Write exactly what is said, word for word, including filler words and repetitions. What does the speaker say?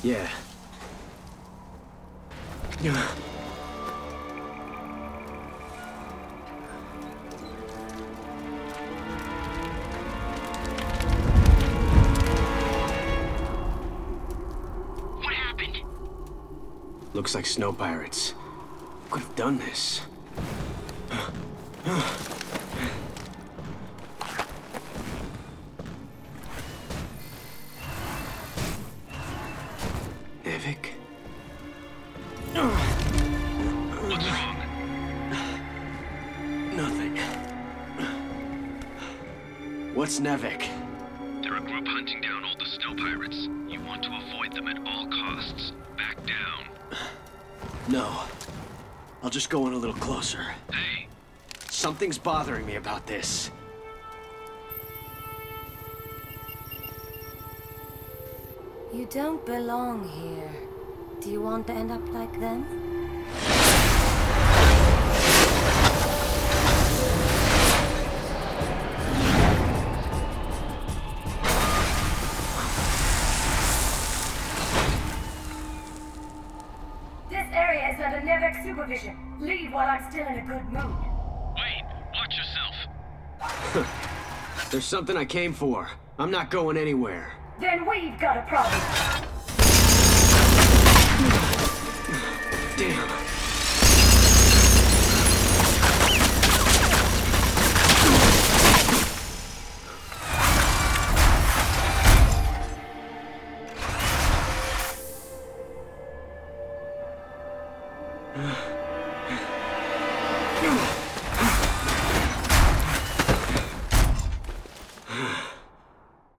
Yeah. What happened? Looks like snow pirates. Who could have done this? Nevik? What's wrong? Nothing. What's Nevik? They're a group hunting down all the snow pirates. You want to avoid them at all costs. Back down. No. I'll just go in a little closer. Hey, Something's bothering me about this. You don't belong here. Do you want to end up like them? This area is under Nevek supervision. Leave while I'm still in a good mood. wait, watch yourself. There's something I came for. I'm not going anywhere. Then we've got a problem. Damn.